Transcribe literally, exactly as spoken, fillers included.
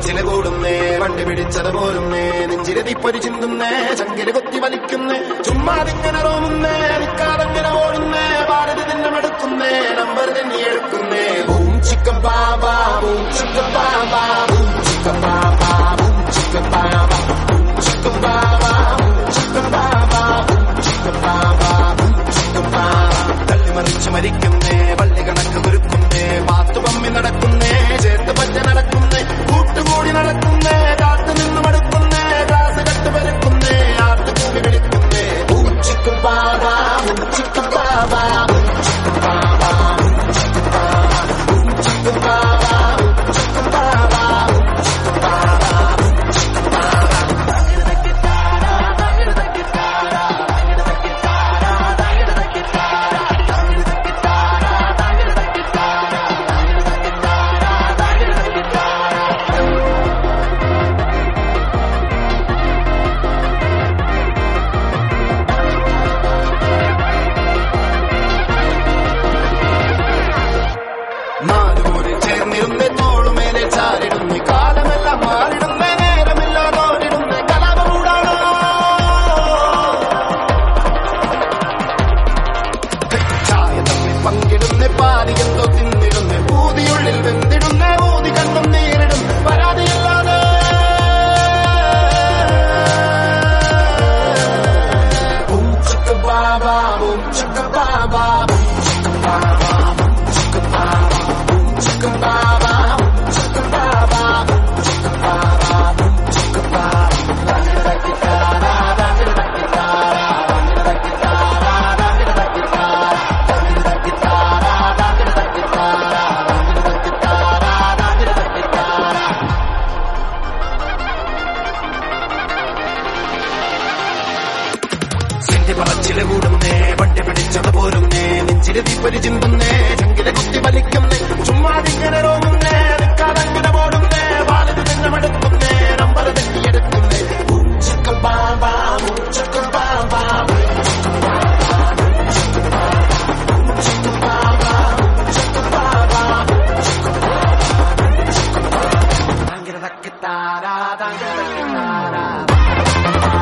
പറച്ചില് കൂടുന്നേ വണ്ടി പിടിച്ചത് പോരുന്നേ നെഞ്ചില് തീപ്പൊരി ചിന്തുന്നേ ചങ്കില് കൊത്തി വലിക്കുന്നേ ചുമ്മാതിങ്ങനെ റോമുന്നേ നിൽക്കാതങ്ങനെ ഓടുന്നേ ഭാരതി തന്നെ എടുക്കുന്നേ നമ്പർ തന്നെ എടുക്കുന്നേ ബൂം ചിക്കൻ ബാബാ ബൂം ചിക്കൻ ബാബാ ബൂം ചിക്കൻ ബാബാ ബൂം ചിക്കൻ ബാബാ ബൂം ചിക്കൻ ബാബാ ബൂം ചിക്കൻ ബാബാ ബൂം ചിക്കൻ ബാബാ ബൂം ചിക്കൻ ബാബാ തള്ളി മറിച്ച് മരിക്കുന്നേ പള്ളി കണക്ക് കുരുക്കുന്നേ പാത്തു പമ്മി നടക്കുന്നേ ചേർത്ത് പറ്റ നടക്കുന്നേ കൂട്ടുകൂടി നടക്കുന്നേ കാത്തു നിന്ന് മടുക്കുന്നേ ഗ്ലാസ് കട്ട് പരക്കുന്നേ ആർത്ത് കൂടി വിളിക്കുന്നേ ബൂം ചിക്കൻ ബാബാ ബൂം ചിക്കൻ ബാബാ ബൂം ചിക്കൻ ബാബാ ബൂം ചിക്കൻ ബാബാ ബൂം ചിക്കൻ ബാബാ ബൂം ചിക്കൻ ബാബാ ബൂം ചിക്കൻ ബാബാ ബൂം ചിക്കൻ ബാബാ നാലുകൂടി ചേർന്നിരുന്നേ തോളുമേലെ ചാരിടുന്നേ കാലമെല്ലാം മാറിടുന്നേ നേരമില്ലാതോരിടുന്നേ കലാപ കൂടാണോ ചായ തമ്മിൽ പങ്കിടുന്നേ പാതി എന്തോ തിന്നിടുന്നേ ഊതിയുള്ളിൽ വെന്തിടുന്നേ ഊതി കണ്ണും നേരിടും പരാതിയില്ലാതെ ബൂം ചിക്ക ബാബാ ബൂം ചിക്ക ബാബാ ബൂം ചിക്ക Baba Chicken Baba, Chicken Baba, Chicken Baba, Chicken Baba. Bangla da guitarra, bangla da guitarra, bangla da guitarra, bangla da guitarra, bangla da guitarra, bangla da guitarra, bangla da guitarra, bangla da guitarra. സിന്റെ പറച്ചില് കൂടുന്നേ വണ്ടി പിടിച്ചത് പോരുന്നേ നെഞ്ചില് തീപ്പൊരി ചിന്തുന്നേ ചങ്കിലെ കുത്തി വലിക്കുന്നേ ചുമ്മാതിങ്ങനെ റോമുന്നേ നിൽക്കാതങ്ങനെ ഓടുന്നേ ഭാരതി തന്നെ എടുക്കുന്നേ number തന്നെ എടുക്കുന്നേ boom chicken ബാബാ ബൂം ചിക്കൻ ബാബാ ബൂം ചിക്കൻ ബാബാ ബൂം ചിക്കൻ ബാബാ ബൂം ചിക്കൻ ബാബാ ബൂം ചിക്കൻ ബാബാ ബൂം ചിക്കൻ ബാബാ ബൂം ചിക്കൻ ബാബാ താങ്കിര തക്കിത്താരാ താങ്കിര തക്കിത്താരാ